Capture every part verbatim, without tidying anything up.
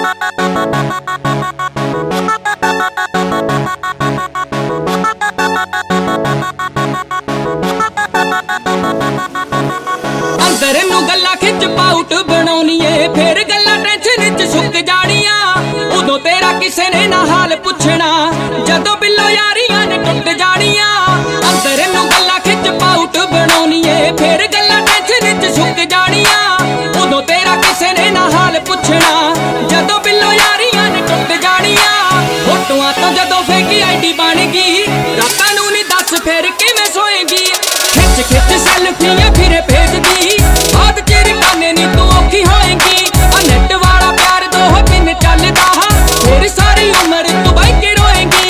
अंदर नू गल्ला खिच पाउट बनाउणीए फिर गल्ला टेंशन च सुक जाणियां उदों तेरा किसे ने ना हाल पुछना जदों बिल्लो यारियां ने टुट जाणियां अंदर नू गल्ला खिच पाउट बनाउणीए फिर गल्ला टेंशन च सुक जाणियां उदों तेरा किसे ने ना हाल पुछना जदों बिल्लो यारियां ने टुट जाणियां फोटोआं तो जदों फेंकी आईडी बन गई रातां नू नी दस फिर किवें सोएगी खिच खिच सेल्फियां फिर भेजदी बात चिर काने नी तू औखी होएगी नेट वाला प्यार दो दिन चलदा फिर सारी उम्र तू बह के रोएगी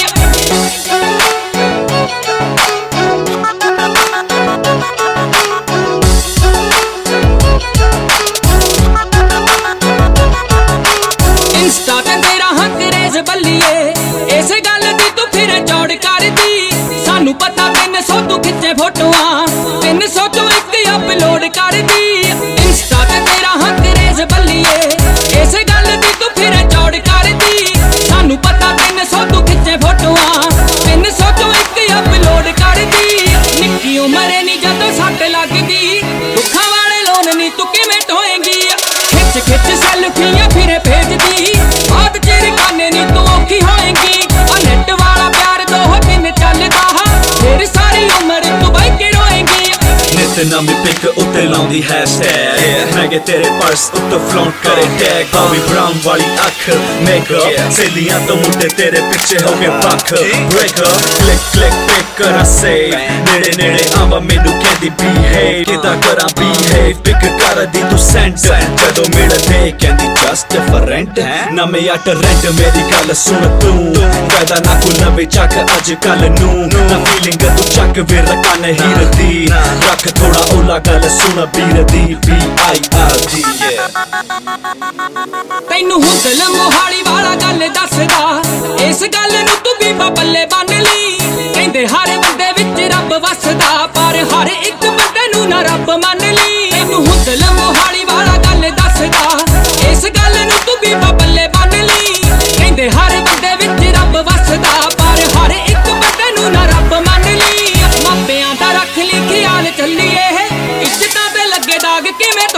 इंस्टा ते तेरा हक रेज बल्लीए इस गल दी तू फिर चौड़ कर दी सानू पता तीन सौ तू खिचे फोटोआं तीन सौ चो एक अपलोड कर दी इंस्टा ते तेरा हक रेज बल्लीए इस गल दी तू फिर चौड़ कर दी सानू पता तीन सौ तू खिचे फोटोआं तीन सौ चो एक अपलोड कर दी निक्की उमर नी जदों सट लगदी दुखां वाले लोन नी तू किवें ढोएगी खिच खिच सेल्फियां फिर भेजदी बात चिर काने नी तू औखी होएगी नेट वाला प्यार दो दिन चलदा फिर सारी उम्र तू बह के रोएगी नित नवी पिक उत्ते लाउंदी हैशटैग मैं के तेरे पर्स उत्ते फ्लॉन्ट करे टैग बॉबी ब्राउन वाली अख मेकअप सहेलियां तो मुंडे तेरे पिछे हो गए पख ब्रेकअप क्लिक क्लिक पिक करा सेव नेड़े नेड़े आवा मैनू कहदी बिहेव किदा करा बिहेव पिक कर दी तू सेंट जदों मिलदे कहदी जस्ट डिफरेंट नਵੇਂ अट रेंट मेरी गल सुन तू पैदा ना कोई नवे चक अज कल नू ना फीलिंग तू चक वे रकान हीर दी रख थोड़ा ओला गल सुन बीर दी बी आई आर डी तैनू हुदल मोहाली वाला गल दसदा इस गल नू तू भी बल्ले बन ली कहंदे हर बंदे विच रब वसदा पर हर एक बंदे नू ना रब मन ली तैनू हुदल मोहाली वाला गल दसदा इस गल नू तू भी बल्ले बन ली कहंदे हर बंदे विच रब वसदा पर हर एक बंदे नू ना रब मन ली मापियां दा रख ली ख्याल चलिए इज्जतां ते लगे दाग किवें